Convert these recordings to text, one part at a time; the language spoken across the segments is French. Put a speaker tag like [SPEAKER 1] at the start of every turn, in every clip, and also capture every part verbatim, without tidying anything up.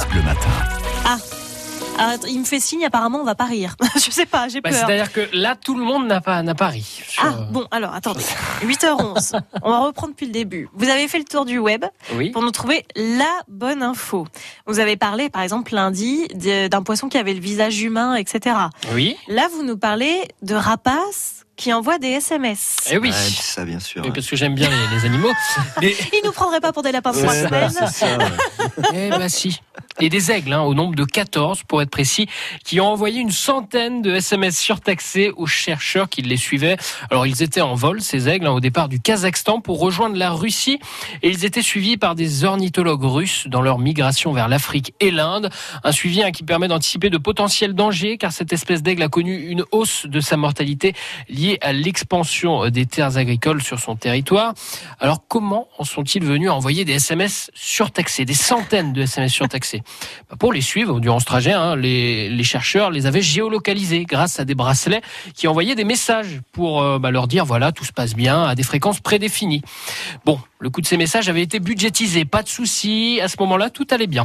[SPEAKER 1] France Bleu Matin.
[SPEAKER 2] Ah, ah, il me fait signe, apparemment on va pas rire. Je sais pas, j'ai
[SPEAKER 3] Bah,
[SPEAKER 2] peur.
[SPEAKER 3] c'est-à-dire que là, tout le monde n'a pas, n'a pas ri. Sur...
[SPEAKER 2] Ah, bon, alors attendez. huit heures onze, on va reprendre depuis le début. Vous avez fait le tour du web
[SPEAKER 3] Oui.
[SPEAKER 2] pour nous trouver la bonne info. Vous avez parlé, par exemple, lundi, d'un poisson qui avait le visage humain, et cetera.
[SPEAKER 3] Oui.
[SPEAKER 2] Là, vous nous parlez de rapaces qui envoient des S M S.
[SPEAKER 3] Eh oui.
[SPEAKER 4] Ouais, ça, bien sûr.
[SPEAKER 3] Oui, parce que j'aime bien les, les animaux. Mais...
[SPEAKER 2] Ils nous prendraient pas pour des lapins de trois
[SPEAKER 4] Ouais,
[SPEAKER 2] semaines.
[SPEAKER 4] c'est ça, ouais.
[SPEAKER 3] Eh bah si. Et des aigles, hein, au nombre de quatorze pour être précis, qui ont envoyé une centaine de S M S surtaxés aux chercheurs qui les suivaient. Alors ils étaient en vol, ces aigles, hein, au départ du Kazakhstan pour rejoindre la Russie, et ils étaient suivis par des ornithologues russes dans leur migration vers l'Afrique et l'Inde. Un suivi hein, qui permet d'anticiper de potentiels dangers, car cette espèce d'aigle a connu une hausse de sa mortalité liée à l'expansion des terres agricoles sur son territoire. Alors comment en sont-ils venus à envoyer des S M S surtaxés, des centaines de S M S surtaxés? Pour les suivre durant ce trajet, hein, les, les chercheurs les avaient géolocalisés grâce à des bracelets qui envoyaient des messages pour euh, bah, leur dire voilà, tout se passe bien à des fréquences prédéfinies. Bon, le coût de ces messages avait été budgétisé, pas de souci, à ce moment-là, tout allait bien.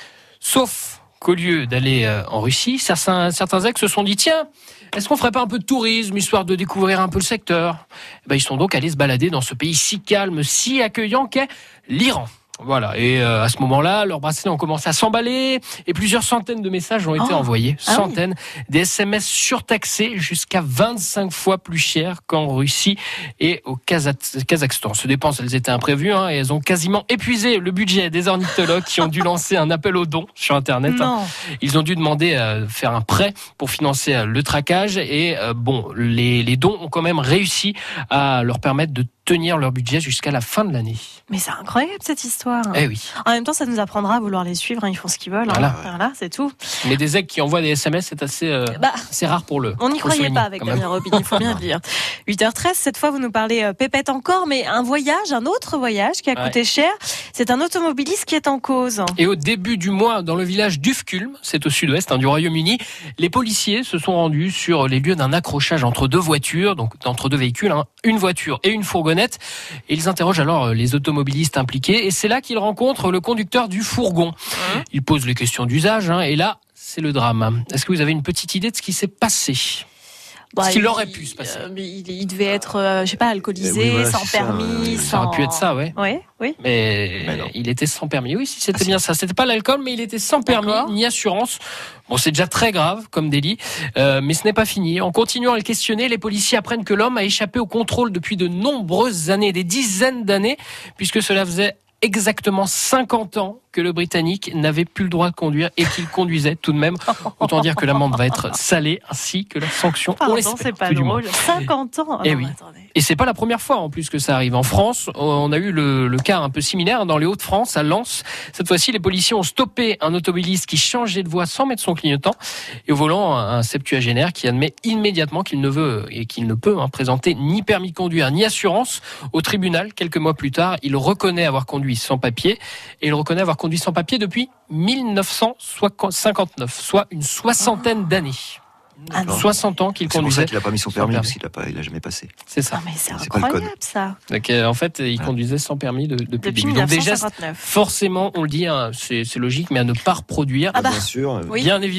[SPEAKER 3] Sauf qu'au lieu d'aller euh, en Russie, certains, certains ex se sont dit tiens, est-ce qu'on ferait pas un peu de tourisme, histoire de découvrir un peu le secteur? Et ben, ils sont donc allés se balader dans ce pays si calme, si accueillant qu'est l'Iran. Voilà, et euh, à ce moment-là, leurs bracelets ont commencé à s'emballer et plusieurs centaines de messages ont été
[SPEAKER 2] oh,
[SPEAKER 3] envoyés.
[SPEAKER 2] Ah
[SPEAKER 3] Centaines, oui. Des S M S surtaxés jusqu'à vingt-cinq fois plus cher qu'en Russie et au Kazakh- Kazakhstan. Ces dépenses, elles étaient imprévues hein, et elles ont quasiment épuisé le budget des ornithologues qui ont dû lancer un appel aux dons sur Internet.
[SPEAKER 2] Non.
[SPEAKER 3] Hein. Ils ont dû demander à euh, faire un prêt pour financer euh, le traquage et euh, bon, les, les dons ont quand même réussi à leur permettre de tenir leur budget jusqu'à la fin de l'année.
[SPEAKER 2] Mais c'est incroyable cette histoire.
[SPEAKER 3] Eh oui.
[SPEAKER 2] En même temps, ça nous apprendra à vouloir les suivre. Hein. Ils font ce qu'ils veulent. Hein.
[SPEAKER 3] Voilà.
[SPEAKER 2] Voilà, c'est tout.
[SPEAKER 3] Mais des aigles qui envoient des S M S, c'est assez, euh,
[SPEAKER 2] Bah,
[SPEAKER 3] assez rare pour le.
[SPEAKER 2] on n'y
[SPEAKER 3] pour le
[SPEAKER 2] croyait
[SPEAKER 3] souligner,
[SPEAKER 2] pas avec
[SPEAKER 3] quand même.
[SPEAKER 2] Damien Robin, il faut bien le dire. huit heures treize, cette fois, vous nous parlez euh, pépette encore, mais un voyage, un autre voyage qui a
[SPEAKER 3] Ouais.
[SPEAKER 2] coûté cher. C'est un automobiliste qui est en cause.
[SPEAKER 3] Et au début du mois, dans le village d'Ufkulm, c'est au sud-ouest hein, du Royaume-Uni, les policiers se sont rendus sur les lieux d'un accrochage entre deux voitures, donc entre deux véhicules, hein, une voiture et une fourgonnette. Et ils interrogent alors les automobilistes impliqués, et c'est là qu'ils rencontrent le conducteur du fourgon. Mmh. Ils posent les questions d'usage, hein, et là, c'est le drame. Est-ce que vous avez une petite idée de ce qui s'est passé ?
[SPEAKER 2] Bah,
[SPEAKER 3] Ce qu'il
[SPEAKER 2] il,
[SPEAKER 3] aurait pu se passer.
[SPEAKER 2] Euh, il, il devait être, euh, je sais pas, alcoolisé,
[SPEAKER 4] oui, voilà,
[SPEAKER 2] sans
[SPEAKER 4] c'est ça,
[SPEAKER 2] permis,
[SPEAKER 4] ouais.
[SPEAKER 2] sans...
[SPEAKER 3] Ça aurait pu être ça, ouais.
[SPEAKER 2] Ouais, oui.
[SPEAKER 3] Mais,
[SPEAKER 4] mais non.
[SPEAKER 3] il était sans permis. Oui, si c'était
[SPEAKER 4] Ah,
[SPEAKER 3] bien ça. C'était pas l'alcool, mais il était sans permis,
[SPEAKER 2] D'accord.
[SPEAKER 3] ni assurance. Bon, c'est déjà très grave comme délit, euh, mais ce n'est pas fini. En continuant à le questionner, les policiers apprennent que l'homme a échappé au contrôle depuis de nombreuses années, des dizaines d'années, puisque cela faisait exactement cinquante ans que le Britannique n'avait plus le droit de conduire et qu'il conduisait tout de même. Autant dire que l'amende va être salée ainsi que la sanction.
[SPEAKER 2] Pardon,
[SPEAKER 3] on l'espère,
[SPEAKER 2] c'est pas
[SPEAKER 3] tout du moins.
[SPEAKER 2] drôle. cinquante ans. Ah
[SPEAKER 3] Eh
[SPEAKER 2] non,
[SPEAKER 3] oui.
[SPEAKER 2] attendez.
[SPEAKER 3] Et c'est pas la première fois en plus que ça arrive. En France, on a eu le, le cas un peu similaire dans les Hauts-de-France, à Lens. Cette fois-ci, les policiers ont stoppé un automobiliste qui changeait de voie sans mettre son clignotant. Et au volant, un septuagénaire qui admet immédiatement qu'il ne veut et qu'il ne peut hein, présenter ni permis de conduire ni assurance. Au tribunal, quelques mois plus tard, il reconnaît avoir conduit sans papier. Et il reconnaît avoir conduit sans papier depuis mille neuf cent cinquante-neuf, soit une soixantaine d'années.
[SPEAKER 2] Ah non.
[SPEAKER 3] soixante ans qu'il
[SPEAKER 4] C'est pour
[SPEAKER 3] conduisait.
[SPEAKER 4] ça qu'il n'a pas mis son
[SPEAKER 3] sans
[SPEAKER 4] permis,
[SPEAKER 3] permis.
[SPEAKER 4] parce qu'il n'a pas, il a jamais passé.
[SPEAKER 3] C'est ça.
[SPEAKER 2] Ah, mais c'est
[SPEAKER 4] C'est pas le
[SPEAKER 2] incroyable
[SPEAKER 4] code.
[SPEAKER 2] ça.
[SPEAKER 3] Donc, euh, en fait, il
[SPEAKER 4] Ouais.
[SPEAKER 3] conduisait sans permis de, depuis,
[SPEAKER 2] Depuis
[SPEAKER 3] le début. Donc des gestes,
[SPEAKER 2] mille neuf cent cinquante-neuf.
[SPEAKER 3] forcément, on le dit, hein, c'est, c'est logique, mais à ne pas reproduire.
[SPEAKER 2] Ah bah.
[SPEAKER 4] Bien sûr.
[SPEAKER 2] Oui.
[SPEAKER 3] Bien évidemment.